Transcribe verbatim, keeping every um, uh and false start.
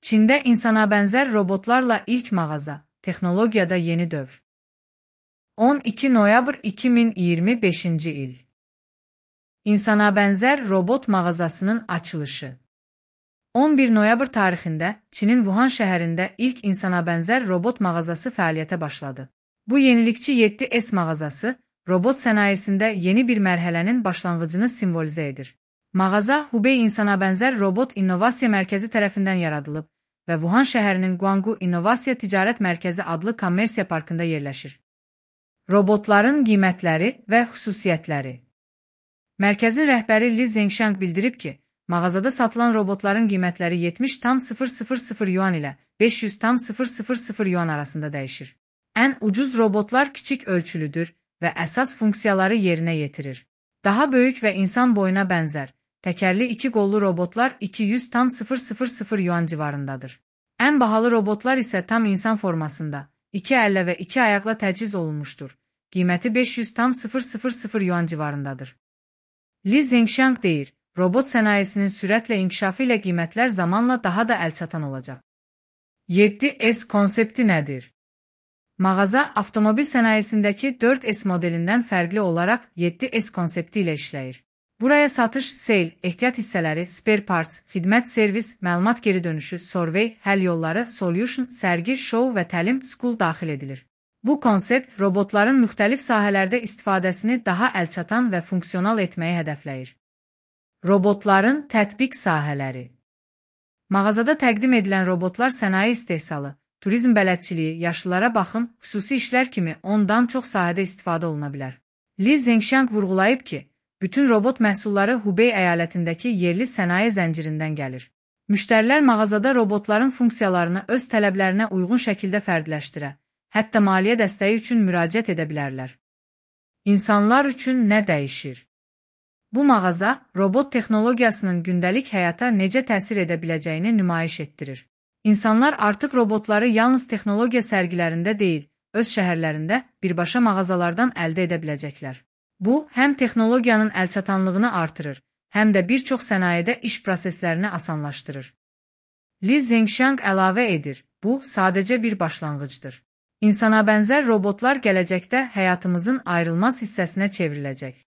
Çində insana bənzər robotlarla ilk mağaza, texnologiyada yeni dövr. on iki noyabr iki min iyirmi beşinci il. İnsana bənzər robot mağazasının açılışı. on bir noyabr tarixində Çinin Wuhan şəhərində ilk insana bənzər robot mağazası fəaliyyətə başladı. Bu yenilikçi yeddi S mağazası, robot sənayesində yeni bir mərhələnin başlanğıcını simvolizə edir. Mağaza Hubei insana bənzər robot innovasiya mərkəzi tərəfindən yaradılıb və Wuhan şəhərinin Guanggu İnnovasiya Ticarət Mərkəzi adlı kommersiya parkında yerləşir. Robotların qiymətləri və xüsusiyyətləri. Mərkəzin rəhbəri Li Zhengshang bildirib ki, mağazada satılan robotların qiymətləri yetmiş min yuan ilə beş yüz min yuan arasında dəyişir. Ən ucuz robotlar kiçik ölçülüdür və əsas funksiyaları yerinə yetirir. Daha böyük və insan boyuna bənzər, təkərli iki qollu robotlar iki yüz min yuan civarındadır. Ən bahalı robotlar isə tam insan formasında, iki əllə və iki ayaqla təchiz olunmuşdur. Qiyməti beş yüz min yuan civarındadır. Li Zhengshang deyir, robot sənayesinin sürətlə inkişafı ilə qiymətlər zamanla daha da əlçatan olacaq. yeddi S konsepti nədir? Mağaza, avtomobil sənayesindəki dörd S modelindən fərqli olaraq yeddi S konsepti ilə işləyir. Buraya satış, seyl, ehtiyat hissələri, spare parts, xidmət servis, məlumat geri dönüşü, survey, həll yolları, solution, sərgi, show və təlim, school daxil edilir. Bu konsept robotların müxtəlif sahələrdə istifadəsini daha əlçatan və funksional etməyi hədəfləyir. Robotların tətbiq sahələri. Mağazada təqdim edilən robotlar sənaye istehsalı, turizm bələdçiliyi, yaşlılara baxım, xüsusi işlər kimi ondan çox sahədə istifadə oluna bilər. Li Zhengshang vurğulayıb ki, bütün robot məhsulları Hubei əyalətindəki yerli sənaye zəncirindən gəlir. Müştərilər mağazada robotların funksiyalarını öz tələblərinə uyğun şəkildə fərdləşdirə, hətta maliyyə dəstəyi üçün müraciət edə bilərlər. İnsanlar üçün nə dəyişir? Bu mağaza, robot texnologiyasının gündəlik həyata necə təsir edə biləcəyini nümayiş etdirir. İnsanlar artıq robotları yalnız texnologiya sərgilərində deyil, öz şəhərlərində birbaşa mağazalardan əldə edə biləcəklər. Bu, həm texnologiyanın əlçatanlığını artırır, həm də bir çox sənayedə iş proseslərini asanlaşdırır. Li Zhengshang əlavə edir, bu sadəcə bir başlanğıcdır. İnsana bənzər robotlar gələcəkdə həyatımızın ayrılmaz hissəsinə çevriləcək.